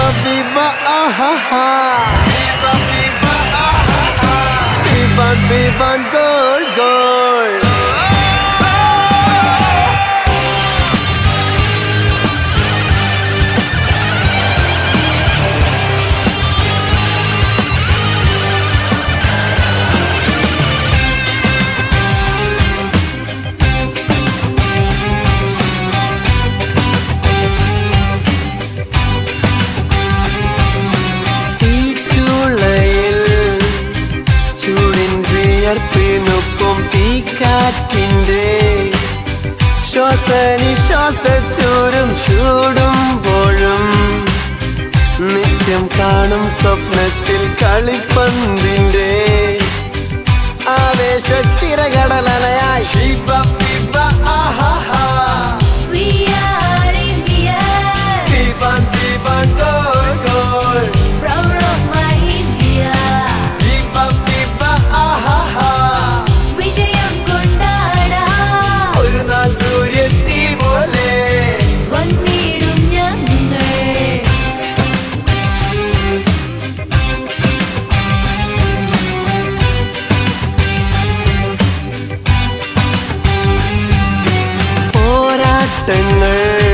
viva, ah-ha-ha. Viva, viva, ah-ha-ha. Vivan, vivan, goal, goal. ും തീക്കാറ്റിൻ്റെ ശ്വാസനിശ്വാസച്ചൂരും ചൂടുമ്പോഴും നിത്യം കാണും സ്വപ്നത്തിൽ കളിപ്പന്തിൻ്റെ ആവേശത്തിരകടലയായി ശിവ വിവ ആഹാ വിവാൻ വിവാൻ goal goal Proud of my India. വിവ വിവ ആഹാ വിജയം കൊണ്ടാടാം ഒരു നാൾ സൂര്യത്തി പോലെ വന്നിടും ഞങ്ങൾ. പോരാട്ടങ്ങൾ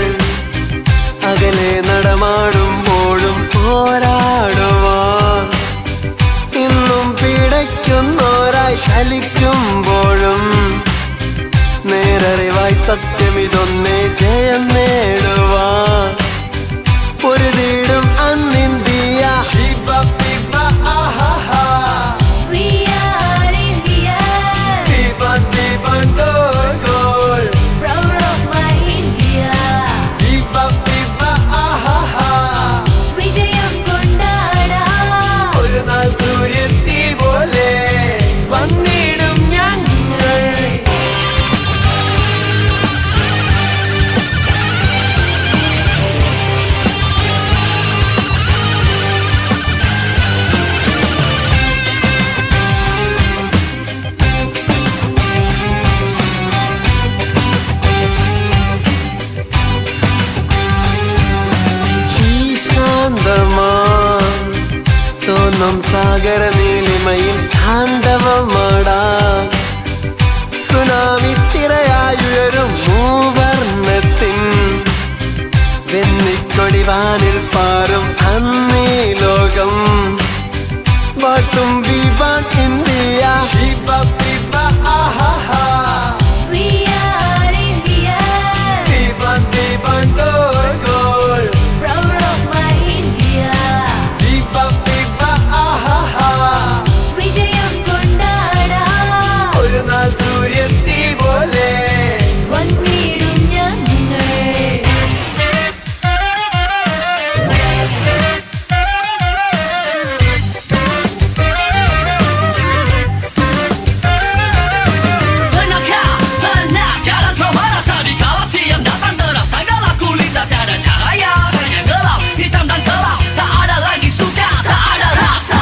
അകലെ നടമാടുമ്പോഴും പോരാടുവാൻ ഇന്നും പിടയ്ക്കുന്നോരായി ചലിക്കുമ്പോഴും നേരറിവായി സത്യമിതൊന്നേ ജയം നേടുവാൻ പൊരുതിടും അന്നിന്ത്യ ശിവ വിവ ആഹാ We are India. വിവൻ വിവൻ goal goal Proud of my India. വിവ വിവ ആഹാ വിജയം കൊണ്ടാടാം ഒരു നാൾ സൂര്യത്തി പോലെ വന്നിടും ഞങ്ങൾ. തോന്നും സാഗര നീലിമയിൽ താണ്ഡവമാടാം സുനാമി തിരയായുയരും മൂവർണ്ണത്തിൻ വെന്നിക്കൊടിവാനിൽ പാറും അന്നീ ലോകം വാട്ടും വിവാൻ ഇന്ത്യ ശിവ വിവ ആഹാ We are India. വിവാൻ വിവാൻ goal goal Proud of my India. വിവ വിവ ആഹാ വിജയം കൊണ്ടാടാം ഒരു നാൾ സൂര്യത്തി പോലെ വന്നിടും ഞങ്ങൾ. Benarkah kau merasa di kala siang datang terasa gelap gulita tiada cahaya hanya gelap hitam dan gelap tak ada lagi suka tak ada rasa.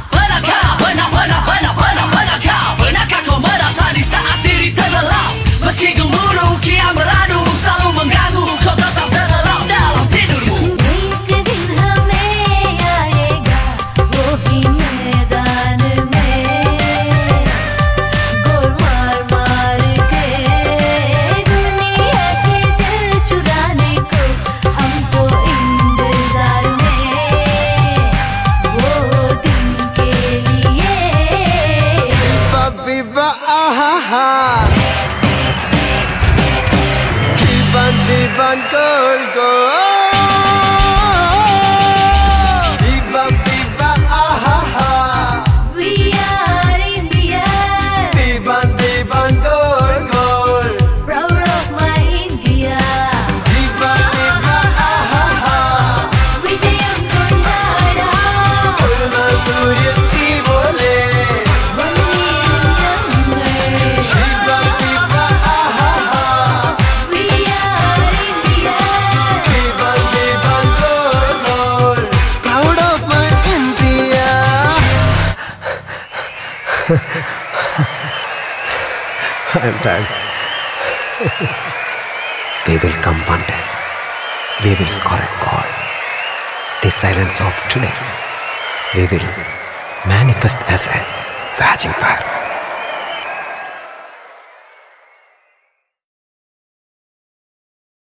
Benarkah kau merasa di saat diri terlelap meski gemuruh kian beradu selalu mengganggu kau tetap terlelap dalam tidurmu. एक दिन हमें आएगा वो ही मैदान में गोल मार मार के दुनिया के दिल चुराने को हमको इंतजार में वो दिन के लिए വിവ വിവ ആഹാ വിവാൻ വിവാൻ ഗോൾ ഗോൾ വിവ വിവ ആഹാ We are India. വിവാൻ വിവാൻ goal goal Proud of my India. വിവ വിവ ആഹാ വിജയം കൊണ്ടാടാം ഒരു നാൾ സൂര്യത്തി പോലെ വന്നിടും ഞങ്ങൾ. ശിവ വിവ ആഹാ We are India. വിവാൻ വിവാൻ goal goal proud of my India. I'm tired. We will come one day. We will score a goal. the silence of today, we will manifest as a raging fire.